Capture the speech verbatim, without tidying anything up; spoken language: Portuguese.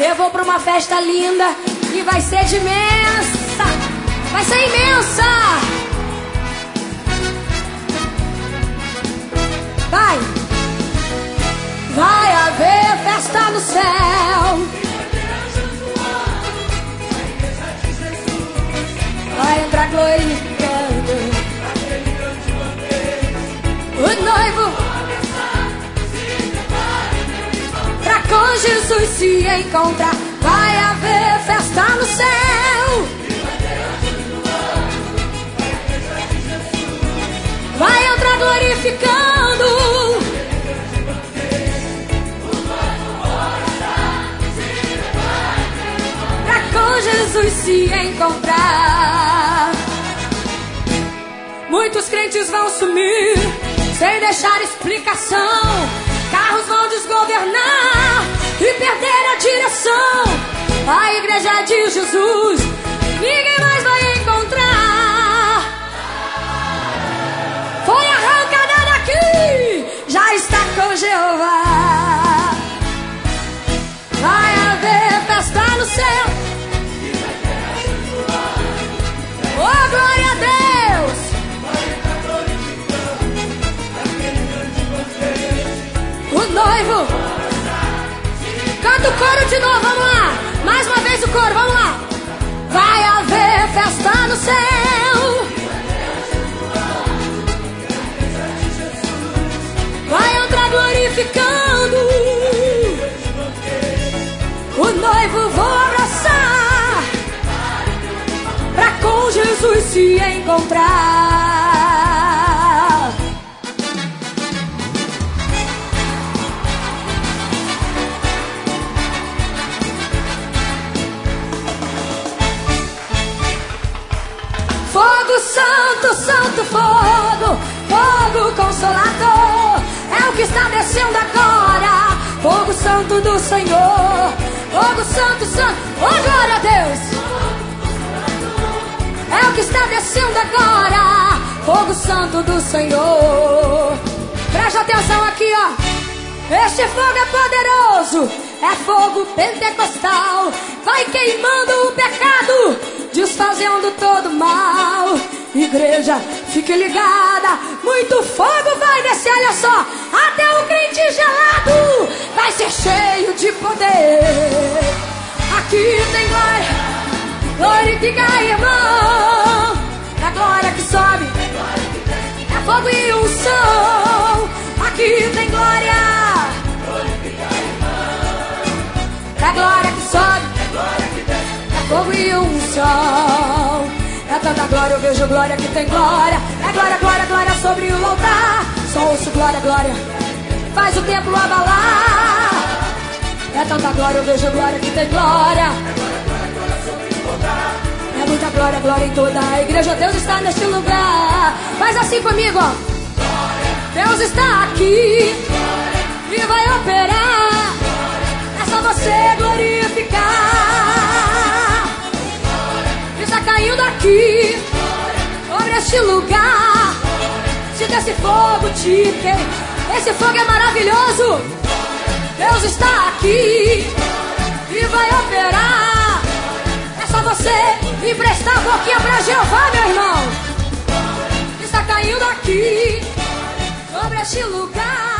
Eu vou pra uma festa linda e vai ser de imensa. Vai ser imensa. Vai. Vai haver festa no céu. Vai entrar glorificando o noivo pra com Jesus se encontrar. Vai haver festa no céu. Vai entrar glorificando pra com Jesus se encontrar. Muitos crentes vão sumir sem deixar explicação. Carros vão desgovernar e perder a direção. A igreja de Jesus ninguém mais vai encontrar. Foi arrancada daqui, já está com Jeová. Vai haver festa no céu. Oh, glória a Deus. O noivo. Canta o coro de novo, vamos lá. Mais uma vez o coro, vamos lá. Vai haver festa no céu. Vai entrar glorificando. O noivo vou abraçar pra com Jesus se encontrar. Fogo santo, santo fogo, fogo consolador, é o que está descendo agora. Fogo santo do Senhor, fogo santo, santo, oh glória a Deus. É o que está descendo agora. Fogo santo do Senhor. Preste atenção aqui, ó. Este fogo é poderoso, é fogo pentecostal. Vai queimando o pecado, desfazendo todo mal. Igreja, fique ligada, muito fogo vai descer, olha só. Até o crente gelado vai ser cheio de poder. Aqui tem glória, glorifica, irmão. A glória que sobe é fogo e unção. Aqui tem glória, a glória que sobe é fogo e unção. É tanta glória, eu vejo glória que tem glória. É glória, glória, glória sobre o altar. Só ouço glória, glória, faz o templo abalar. É tanta glória, eu vejo glória que tem glória. É muita glória, glória em toda a igreja. Deus está neste lugar. Faz assim comigo, ó. Deus está aqui e vai operar. É só você glorificar. Está caindo aqui sobre este lugar. Se desse fogo te queima, esse fogo é maravilhoso. Deus está aqui e vai operar. É só você emprestar a boquinha pra Jeová, meu irmão. Está caindo aqui sobre este lugar.